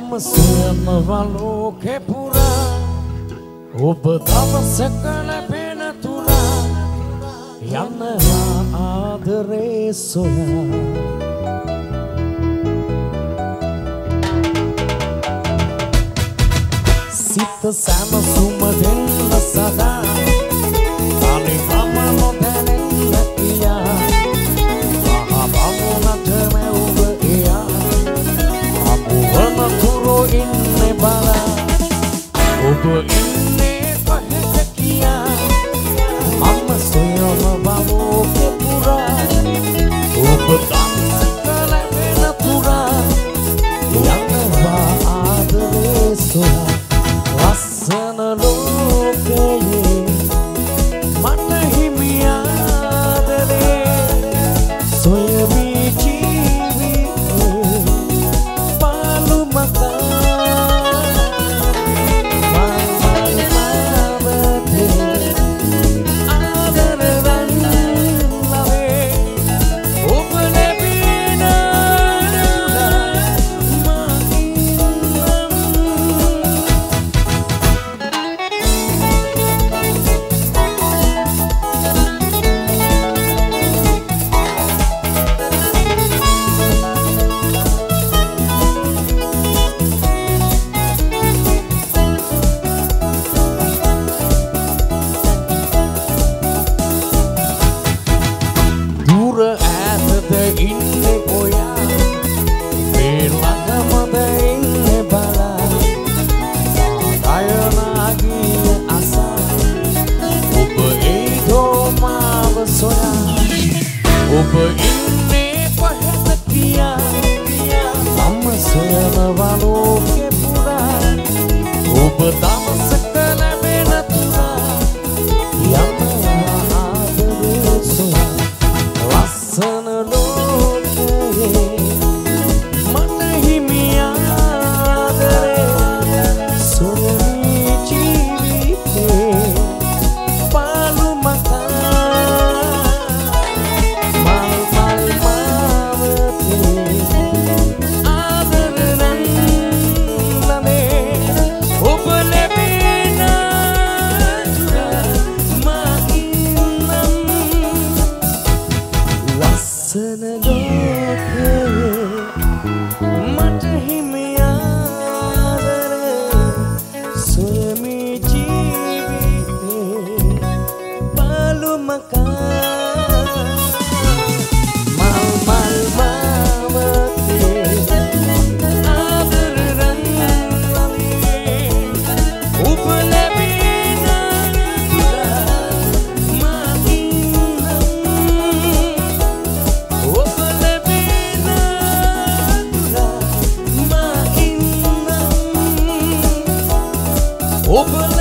මම සොයනවා ලෝකෙ පුරා ඔබ දවසක ලැබෙන තුරා යනවා ආදරේ සොයා සිත සැනසුම දෙන්න සදා තනි මම නොදැනෙන්න කියා මහබමුණට මැව්ව එයා අමුවන තුරු ඉන්නේ බලා ඔබ ඉන්නේ කොහෙද කියා මම සොයනවා ලෝකෙ පුරා ඔබ දවසක ලැබෙන තුරා යනවා ආදරේ සොයා ලස්සන ලෝකයේ මට හිමි ආදරේ සොයමි ජීවිතේ පාළු මතා ඉන්නේ ඔයා මේ ළඟමද ඉන්නේ බලා ආයනාගිය අසා ඔබ ඒදෝ මාව සොයා ඔබ ඉන්නේ කොහෙද කියා මම සොයනවා ලෝකෙ පුරා ඔබ දවසක ලැබෙන තුරා යනවා ආදරේ සොයා ලස්සන ලස්සන ලෝකයේ මට හිමි ආදරේ සොයමි ජීවිතේ පාළු මකා මල් මල් මාවතේ ආදරෙන් ලලේ ඔබ ලැබෙන තුරා මා ඉන්නම් ඔබ